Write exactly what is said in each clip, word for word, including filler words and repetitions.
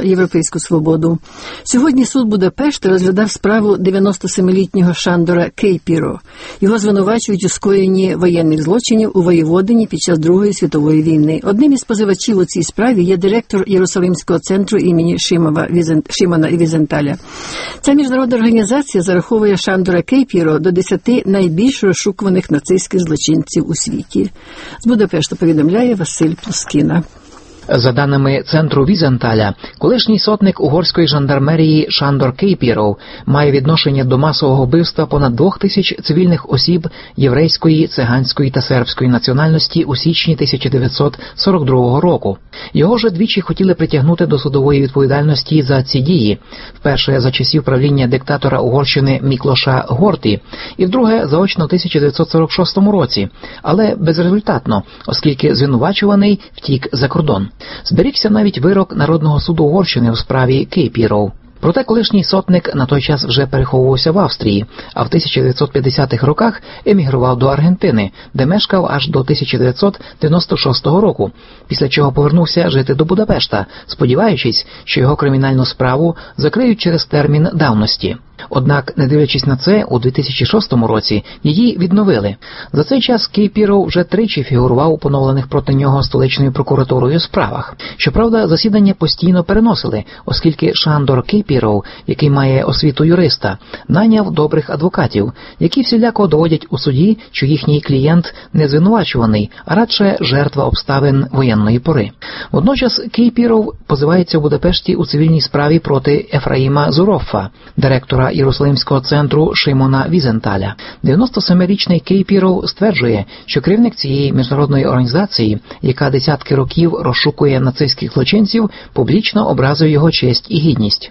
європейську свободу. Сьогодні суд Будапешта розглядав справу дев'яностосемилітнього Шандора Кейпіро. Його звинувачують у скоєнні воєнних злочинів у Воєводині під час Другої світової війни. Одним із позивачів у цій справі є директор Єрусалимського центру імені Шимова, Візент, Шимона і Візенталя. Ця міжнародна організація зараховує Шандора Кейпіро до десяти найбільш розшукуваних нацистських злочинців у світі. З Будапешта повідомляє Василь Плоскіна. За даними центру Візенталя, колишній сотник угорської жандармерії Шандор Кейпіров має відношення до масового вбивства понад двох тисяч цивільних осіб єврейської, циганської та сербської національності у січні тисяча дев'ятсот сорок другого року. Його вже двічі хотіли притягнути до судової відповідальності за ці дії. Вперше за часів правління диктатора Угорщини Міклоша Горті, і вдруге заочно в тисяча дев'ятсот сорок шостому році, але безрезультатно, оскільки звинувачуваний втік за кордон. Зберігся навіть вирок Народного суду Угорщини у справі Кейпіров. Проте колишній сотник на той час вже переховувався в Австрії, а в тисяча дев'ятсот п'ятдесятих роках емігрував до Аргентини, де мешкав аж до тисяча дев'ятсот дев'яносто шостого року, після чого повернувся жити до Будапешта, сподіваючись, що його кримінальну справу закриють через термін давності. Однак, не дивлячись на це, у дві тисячі шостому році її відновили. За цей час Кейпіров вже тричі фігурував у поновлених проти нього столичною прокуратурою справах. Щоправда, засідання постійно переносили, оскільки Шандор Кейпіров, який має освіту юриста, наняв добрих адвокатів, які всіляко доводять у суді, що їхній клієнт не звинувачуваний, а радше жертва обставин воєнної пори. Водночас Кейпіров позивається у Будапешті у цивільній справі проти Ефраїма Зуроффа, директора Єрусалимського центру Шимона Візенталя. дев'яностосемирічний Кейпіров стверджує, що керівник цієї міжнародної організації, яка десятки років розшукує нацистських злочинців, публічно образив його честь і гідність.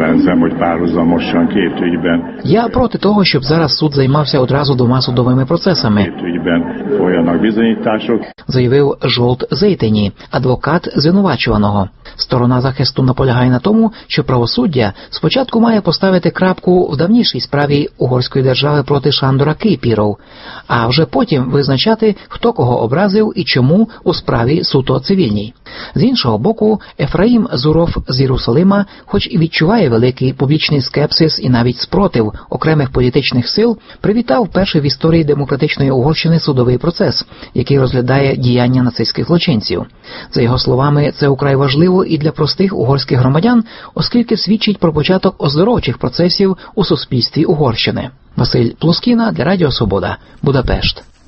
Я проти того, щоб зараз суд займався одразу двома судовими процесами, заявив Жолт Зейтені, адвокат звинувачуваного. Сторона захисту наполягає на тому, що правосуддя спочатку має поставити крапку в давнішій справі угорської держави проти Шандора Кейпіров, а вже потім визначати, хто кого образив і чому у справі суто цивільній. З іншого боку, Ефраїм Зурофф з Єрусалима, хоч і відчуває великий публічний скепсис і навіть спротив окремих політичних сил, привітав перший в історії демократичної Угорщини судовий процес, який розглядає діяння нацистських злочинців. За його словами, це украй важливо і для простих угорських громадян, оскільки свідчить про початок оздоровчих процесів у суспільстві Угорщини. Василь Плоскіна для Радіо Свобода, Будапешт.